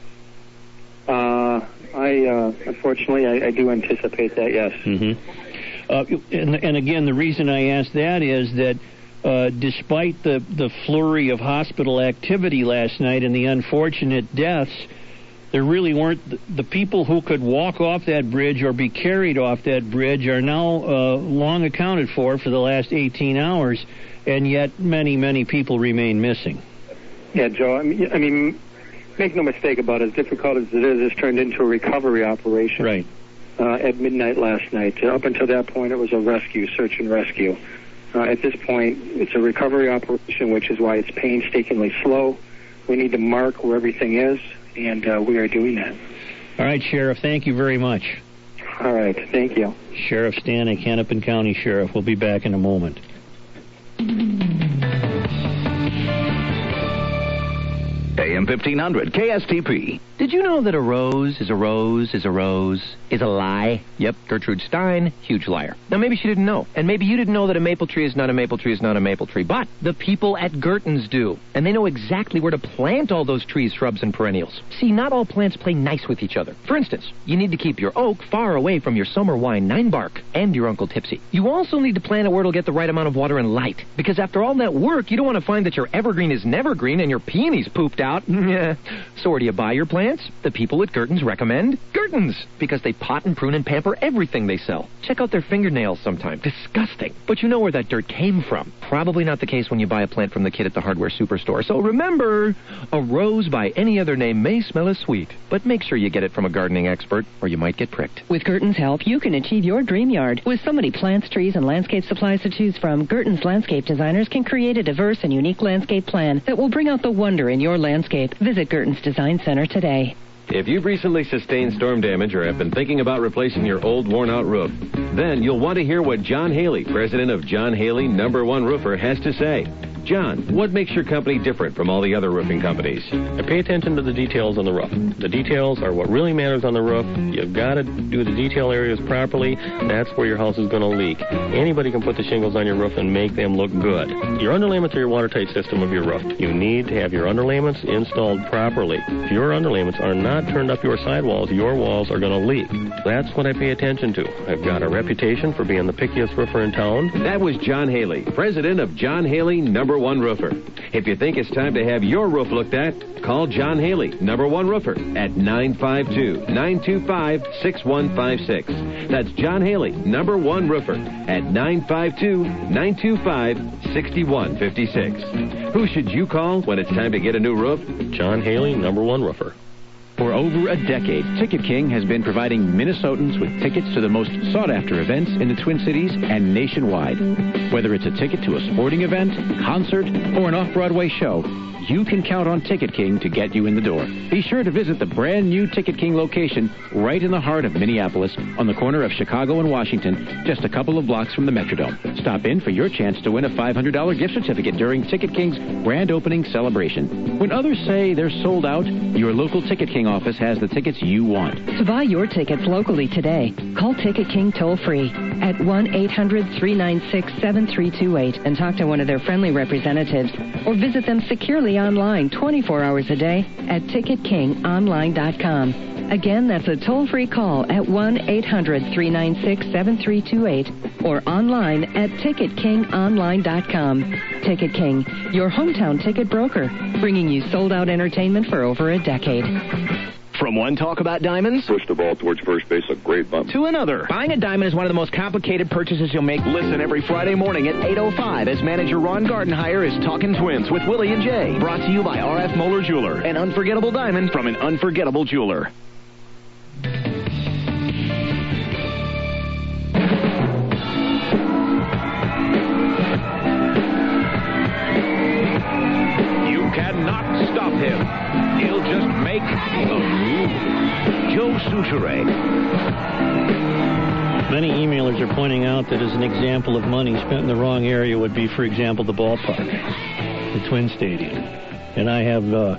Uh, I uh, unfortunately I, I do anticipate that. Yes. Mm-hmm. Uh, and, and again, the reason I ask that is that uh, despite the the flurry of hospital activity last night and the unfortunate deaths, there really weren't the, the people who could walk off that bridge or be carried off that bridge are now uh, long accounted for for the last eighteen hours, and yet many, many people remain missing. Yeah, Joe, I mean, I mean, make no mistake about it, as difficult as it is, it's turned into a recovery operation. Right. Uh, at midnight last night. Uh, up until that point, it was a rescue, search and rescue. Uh, at this point, it's a recovery operation, which is why it's painstakingly slow. We need to mark where everything is, and uh, we are doing that. All right, Sheriff, thank you very much. All right, thank you. Sheriff Stanek, Hennepin County Sheriff. We'll be back in a moment. A M fifteen hundred, K S T P. Did you know that a rose is a rose is a rose is a lie? Yep, Gertrude Stein, huge liar. Now, maybe she didn't know. And maybe you didn't know that a maple tree is not a maple tree is not a maple tree. But the people at Gertens do. And they know exactly where to plant all those trees, shrubs, and perennials. See, not all plants play nice with each other. For instance, you need to keep your oak far away from your summer wine nine bark and your Uncle Tipsy. You also need to plant it where it'll get the right amount of water and light. Because after all that work, you don't want to find that your evergreen is never green and your peonies pooped out. So where do you buy your plants? The people at Gertens recommend Gertens. Gertens, because they pot and prune and pamper everything they sell. Check out their fingernails sometime. Disgusting. But you know where that dirt came from. Probably not the case when you buy a plant from the kid at the hardware superstore. So remember, a rose by any other name may smell as sweet, but make sure you get it from a gardening expert or you might get pricked. With Gertens' help, you can achieve your dream yard. With so many plants, trees, and landscape supplies to choose from, Gertens landscape designers can create a diverse and unique landscape plan that will bring out the wonder in your landscape. Visit Gertens Design Center today. If you've recently sustained storm damage or have been thinking about replacing your old worn-out roof, then you'll want to hear what John Haley, president of John Haley Number One Roofer, has to say. John, what makes your company different from all the other roofing companies? I pay attention to the details on the roof. The details are what really matters on the roof. You've got to do the detail areas properly. That's where your house is going to leak. Anybody can put the shingles on your roof and make them look good. Your underlayments are your watertight system of your roof. You need to have your underlayments installed properly. If your underlayments are not turned up your sidewalls, your walls are going to leak. That's what I pay attention to. I've got a reputation for being the pickiest roofer in town. That was John Haley, president of John Haley Number One Roofer. If you think it's time to have your roof looked at, call John Haley, Number One Roofer, at nine five two, nine two five, six one five six. That's John Haley, Number One Roofer, at nine five two, nine two five, six one five six. Who should you call when it's time to get a new roof? John Haley, Number One Roofer. For over a decade, Ticket King has been providing Minnesotans with tickets to the most sought-after events in the Twin Cities and nationwide. Whether it's a ticket to a sporting event, concert, or an off-Broadway show, you can count on Ticket King to get you in the door. Be sure to visit the brand-new Ticket King location right in the heart of Minneapolis on the corner of Chicago and Washington, just a couple of blocks from the Metrodome. Stop in for your chance to win a five hundred dollars gift certificate during Ticket King's grand opening celebration. When others say they're sold out, your local Ticket King office has the tickets you want. To buy your tickets locally today, call Ticket King toll-free at one eight hundred, three nine six, seven three two eight and talk to one of their friendly representatives, or visit them securely online twenty-four hours a day at ticket king online dot com. Again, that's a toll-free call at one eight hundred, three nine six, seven three two eight or online at ticket king online dot com. Ticket King, your hometown ticket broker, bringing you sold-out entertainment for over a decade. From one talk about diamonds, push the ball towards first base, a great bump, to another. Buying a diamond is one of the most complicated purchases you'll make. Listen every Friday morning at eight oh five as manager Ron Gardenhire is Talking Twins with Willie and Jay. Brought to you by R F Moeller Jeweler. An unforgettable diamond from an unforgettable jeweler. You cannot stop him. He'll just make a move. Joe Souchere. Many emailers are pointing out that as an example of money spent in the wrong area would be, for example, the ballpark, the Twin Stadium. And I have, uh,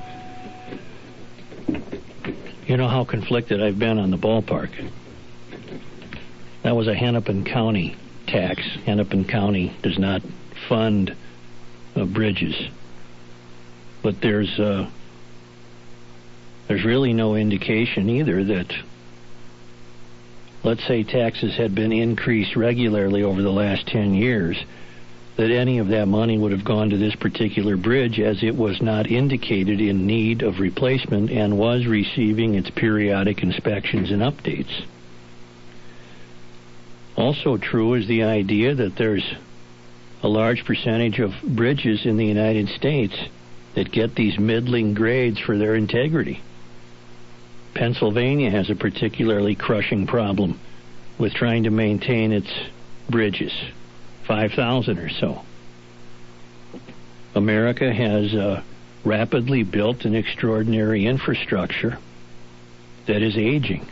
you know how conflicted I've been on the ballpark. That was a Hennepin County tax. Hennepin County does not fund uh, bridges. But there's uh, there's really no indication either that, let's say taxes had been increased regularly over the last ten years, that any of that money would have gone to this particular bridge, as it was not indicated in need of replacement and was receiving its periodic inspections and updates. Also true is the idea that there's a large percentage of bridges in the United States that get these middling grades for their integrity. Pennsylvania has a particularly crushing problem with trying to maintain its bridges, five thousand or so. America has uh, rapidly built an extraordinary infrastructure that is aging.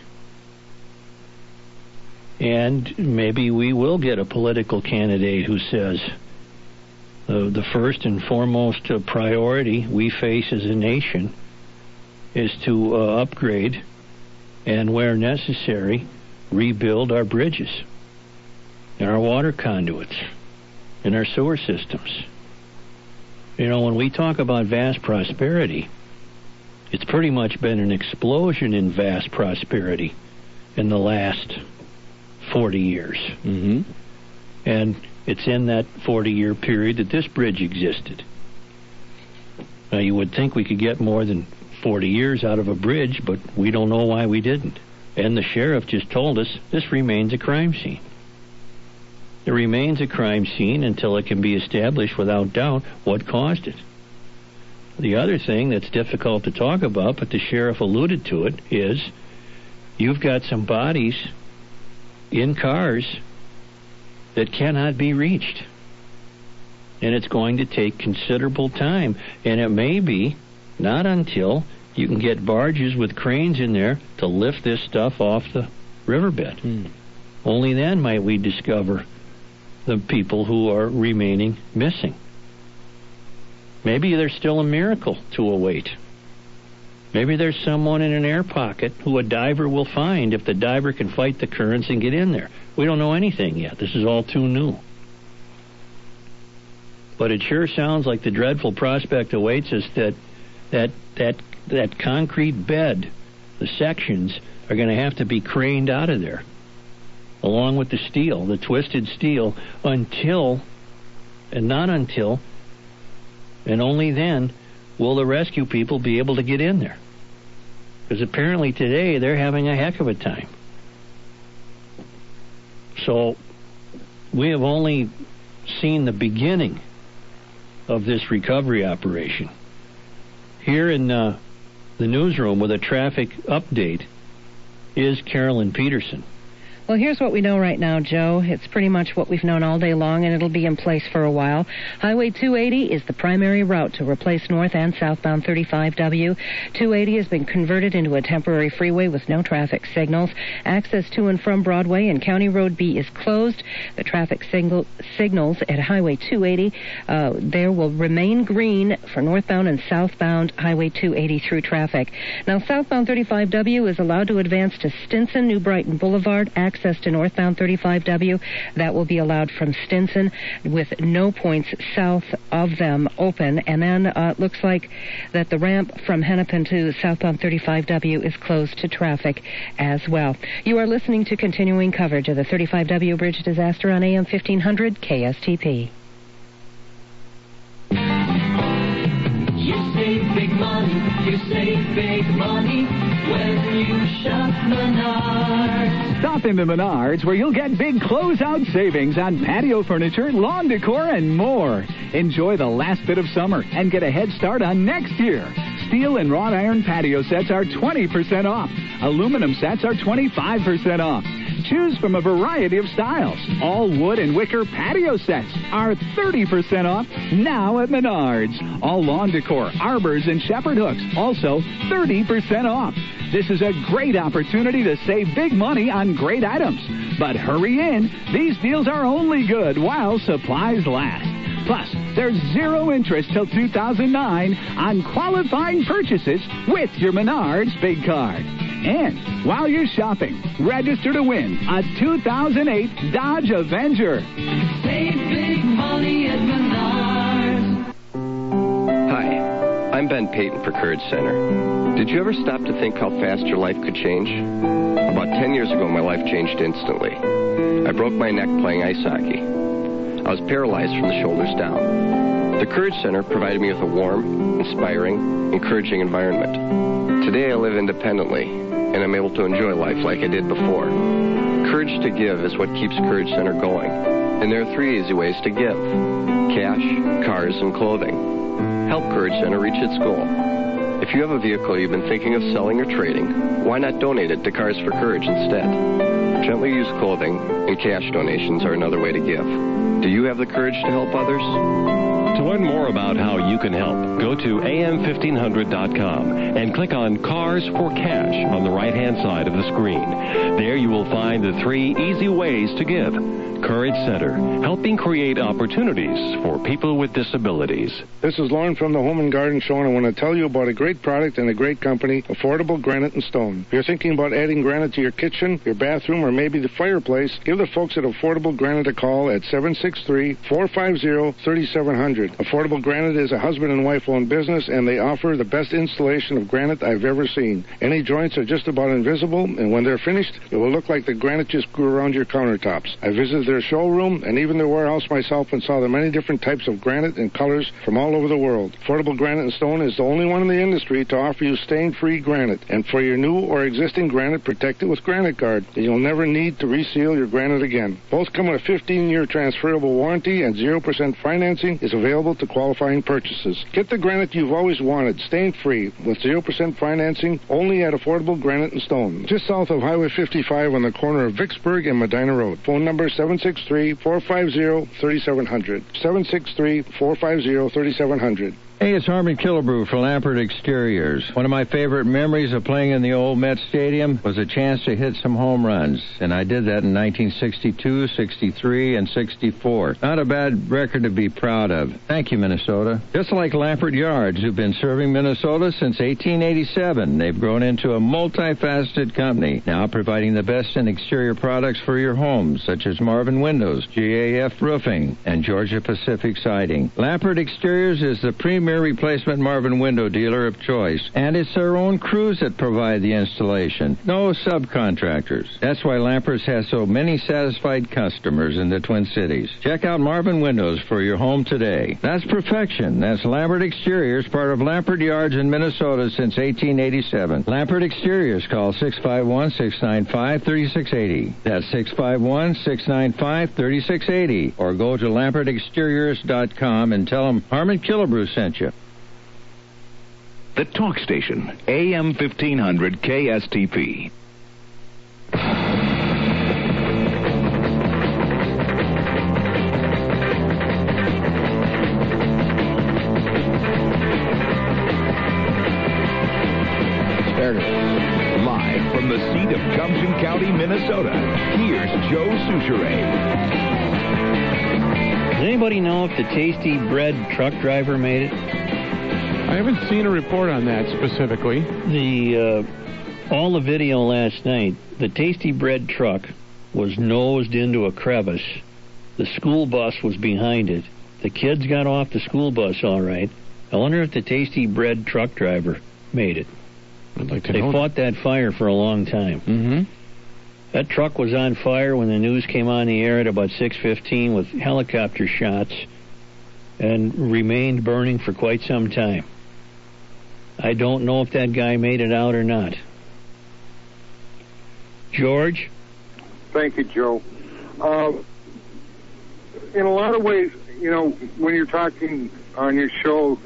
And maybe we will get a political candidate who says uh, the first and foremost uh, priority we face as a nation is to uh, upgrade and, where necessary, rebuild our bridges and our water conduits and our sewer systems. You know, when we talk about vast prosperity, it's pretty much been an explosion in vast prosperity in the last forty years. Mm-hmm. And it's in that forty-year period that this bridge existed. Now, you would think we could get more than forty years out of a bridge, but we don't know why we didn't. And the sheriff just told us this remains a crime scene. It remains a crime scene until it can be established without doubt what caused it. The other thing that's difficult to talk about, but the sheriff alluded to it, is you've got some bodies in cars that cannot be reached. And it's going to take considerable time. And it may be not until you can get barges with cranes in there to lift this stuff off the riverbed. Hmm. Only then might we discover the people who are remaining missing. Maybe there's still a miracle to await. Maybe there's someone in an air pocket who a diver will find if the diver can fight the currents and get in there. We don't know anything yet. This is all too new. But it sure sounds like the dreadful prospect awaits us that that that that concrete bed, the sections, are going to have to be craned out of there, along with the steel, the twisted steel, until, and not until, and only then will the rescue people be able to get in there. Because apparently today they're having a heck of a time. So we have only seen the beginning of this recovery operation. Here in uh, the newsroom with a traffic update is Carolyn Peterson. Well, here's what we know right now, Joe. It's pretty much what we've known all day long, and it'll be in place for a while. Highway two eighty is the primary route to replace north and southbound thirty-five W. two eighty has been converted into a temporary freeway with no traffic signals. Access to and from Broadway and County Road B is closed. The traffic signal, signals at Highway two eighty uh, there will remain green for northbound and southbound Highway two eighty through traffic. Now, southbound thirty-five W is allowed to advance to Stinson, New Brighton Boulevard. Access to northbound thirty-five W, that will be allowed from Stinson with no points south of them open. And then uh, it looks like that the ramp from Hennepin to southbound thirty-five W is closed to traffic as well. You are listening to continuing coverage of the thirty-five W bridge disaster on A M fifteen hundred K S T P. You save big money, you save big money when you shop Menards. Stop into Menards, where you'll get big closeout savings on patio furniture, lawn decor, and more. Enjoy the last bit of summer and get a head start on next year. Steel and wrought iron patio sets are twenty percent off. Aluminum sets are twenty-five percent off. Choose from a variety of styles. All wood and wicker patio sets are thirty percent off now at Menards. All lawn decor, arbors, and shepherd hooks also thirty percent off. This is a great opportunity to save big money on great items. But hurry in. These deals are only good while supplies last. Plus, there's zero interest till two thousand nine on qualifying purchases with your Menards Big Card. And while you're shopping, register to win a two thousand eight Dodge Avenger. Save big money at Menards. Hi, I'm Ben Payton for Courage Center. Did you ever stop to think how fast your life could change? About ten years ago, my life changed instantly. I broke my neck playing ice hockey. I was paralyzed from the shoulders down. The Courage Center provided me with a warm, inspiring, encouraging environment. Today I live independently, and I'm able to enjoy life like I did before. Courage to give is what keeps Courage Center going. And there are three easy ways to give: cash, cars, and clothing. Help Courage Center reach its goal. If you have a vehicle you've been thinking of selling or trading, why not donate it to Cars for Courage instead? Gently used clothing and cash donations are another way to give. Do you have the courage to help others? To learn more about how you can help, go to A M fifteen hundred dot com and click on Cars for Cash on the right-hand side of the screen. There you will find the three easy ways to give. Courage Center, helping create opportunities for people with disabilities. This is Lauren from the Home and Garden Show, and I want to tell you about a great product and a great company, Affordable Granite and Stone. If you're thinking about adding granite to your kitchen, your bathroom, or maybe the fireplace, give the folks at Affordable Granite a call at seven six three, four five zero, three seven zero zero. Affordable Granite is a husband and wife-owned business, and they offer the best installation of granite I've ever seen. Any joints are just about invisible, and when they're finished, it will look like the granite just grew around your countertops. I visited their showroom and even their warehouse myself and saw the many different types of granite and colors from all over the world. Affordable Granite and Stone is the only one in the industry to offer you stain-free granite. And for your new or existing granite, protect it with Granite Guard, and you'll never need to reseal your granite again. Both come with a fifteen-year transferable warranty, and zero percent financing is available to qualifying purchases. Get the granite you've always wanted, stain-free, with zero percent financing, only at Affordable Granite and Stone, just south of Highway fifty-five on the corner of Vicksburg and Medina Road. Phone number seven six three, four five zero, three seven zero zero. seven six three, four five zero, three seven zero zero. Hey, it's Harmon Killebrew for Lampert Exteriors. One of my favorite memories of playing in the old Met Stadium was a chance to hit some home runs, and I did that in nineteen sixty-two, sixty-three, and sixty-four. Not a bad record to be proud of. Thank you, Minnesota. Just like Lampert Yards, who've been serving Minnesota since eighteen eighty-seven, they've grown into a multifaceted company, now providing the best in exterior products for your homes, such as Marvin Windows, G A F Roofing, and Georgia Pacific Siding. Lampert Exteriors is the premier replacement Marvin window dealer of choice, and it's their own crews that provide the installation. No subcontractors. That's why Lampert's has so many satisfied customers in the Twin Cities. Check out Marvin Windows for your home today. That's perfection. That's Lampert Exteriors, part of Lampert Yards in Minnesota since eighteen eighty-seven. Lampert Exteriors, call six five one, six nine five, three six eight zero. That's six five one, six nine five, three six eight zero. Or go to lampert exteriors dot com and tell them Harmon Killebrew sent you. The Talk Station, A M fifteen hundred K S T P. Live from the seat of Gumption County, Minnesota, here's Joe Souchere. Does anybody know if the Tasty Bread truck driver made it? I haven't seen a report on that specifically. The uh, all the video last night, the Tasty Bread truck was nosed into a crevice. The school bus was behind it. The kids got off the school bus all right. I wonder if the Tasty Bread truck driver made it. I'd like to they know. fought that fire for a long time. Mm-hmm. That truck was on fire when the news came on the air at about six fifteen with helicopter shots and remained burning for quite some time. I don't know if that guy made it out or not. George? Thank you, Joe. Uh, in a lot of ways, you know, when you're talking on your show,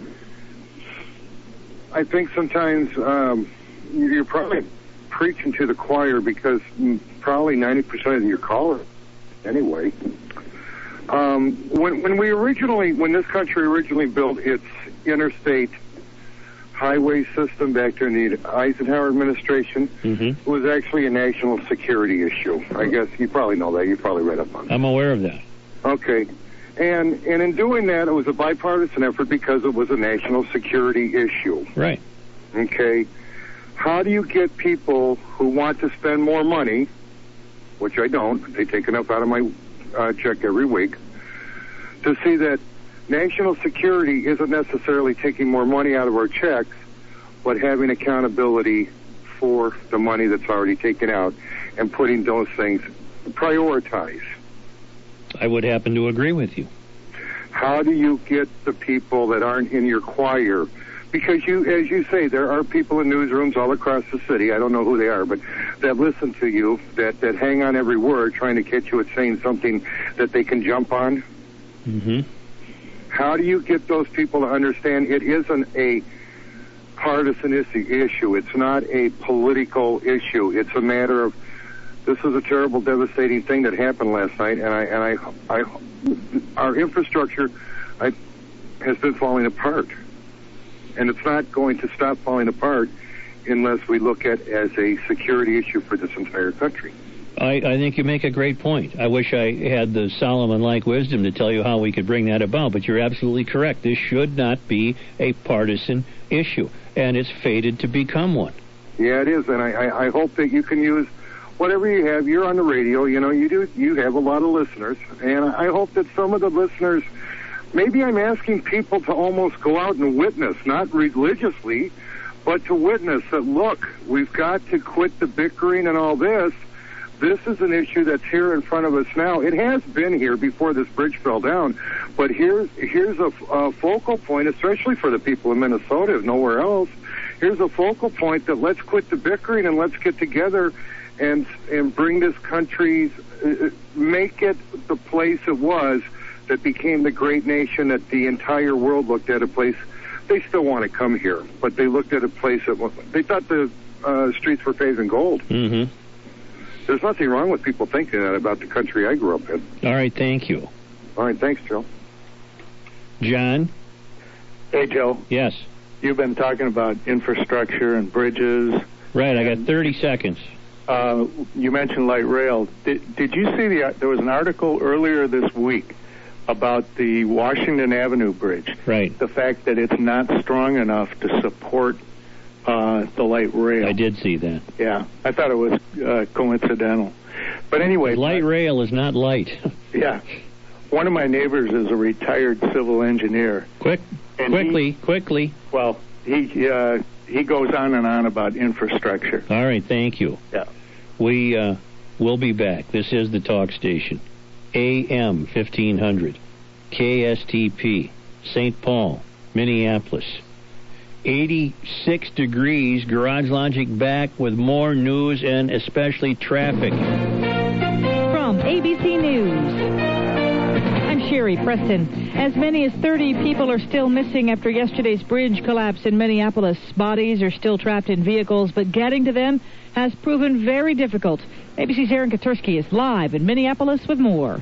I think sometimes um, you're probably preaching to the choir because probably ninety percent of your callers, anyway. Um, when, when we originally, when this country originally built its interstate highway system back during the Eisenhower administration, mm-hmm. it was actually a national security issue. I guess you probably know that. You probably read up on it. I'm aware of that. Okay. And and in doing that, it was a bipartisan effort because it was a national security issue. Right. Okay. How do you get people who want to spend more money, which I don't, they take enough out of my uh, check every week, to see that national security isn't necessarily taking more money out of our checks, but having accountability for the money that's already taken out and putting those things, prioritize. I would happen to agree with you. How do you get the people that aren't in your choir? Because you, as you say, there are people in newsrooms all across the city, I don't know who they are, but that listen to you, that, that hang on every word, trying to catch you at saying something that they can jump on. Mm-hmm. How do you get those people to understand it isn't a partisan issue? It's not a political issue. It's a matter of, this is a terrible, devastating thing that happened last night, and I and I, I our infrastructure I, has been falling apart, and it's not going to stop falling apart unless we look at it as a security issue for this entire country. I, I think you make a great point. I wish I had the Solomon-like wisdom to tell you how we could bring that about, but you're absolutely correct. This should not be a partisan issue, and it's fated to become one. Yeah, it is, and I, I, I hope that you can use whatever you have. You're on the radio, you know, you do. You have a lot of listeners, and I hope that some of the listeners maybe I'm asking people to almost go out and witness, not religiously, but to witness that, look, we've got to quit the bickering and all this. This is an issue that's here in front of us now. It has been here before this bridge fell down, but here's here's a, a focal point, especially for the people in Minnesota, if nowhere else. Here's a focal point that let's quit the bickering and let's get together and and bring this country, uh, make it the place it was that became the great nation that the entire world looked at, a place. They still want to come here, but they looked at a place that they thought the uh, streets were paved in gold. Mm-hmm. There's nothing wrong with people thinking that about the country I grew up in. All right, thank you. All right, thanks, Joe. John? Hey, Joe. Yes. You've been talking about infrastructure and bridges. Right, I got thirty seconds. Uh, you mentioned light rail. Did, did you see the, there was an article earlier this week about the Washington Avenue Bridge. Right. The fact that it's not strong enough to support uh, the light rail. I did see that. Yeah, I thought it was uh, coincidental. But anyway. Light rail is not light. Yeah. One of my neighbors is a retired civil engineer. Quick, and quickly, he, quickly. Well, he uh, he goes on and on about infrastructure. All right, thank you. Yeah. We uh, will be back. This is the talk station. A M fifteen hundred, K S T P, Saint Paul, Minneapolis. eighty-six degrees, Garage Logic back with more news and especially traffic. From A B C News, I'm Sherry Preston. As many as thirty people are still missing after yesterday's bridge collapse in Minneapolis. Bodies are still trapped in vehicles, but getting to them has proven very difficult. A B C's Aaron Katursky is live in Minneapolis with more.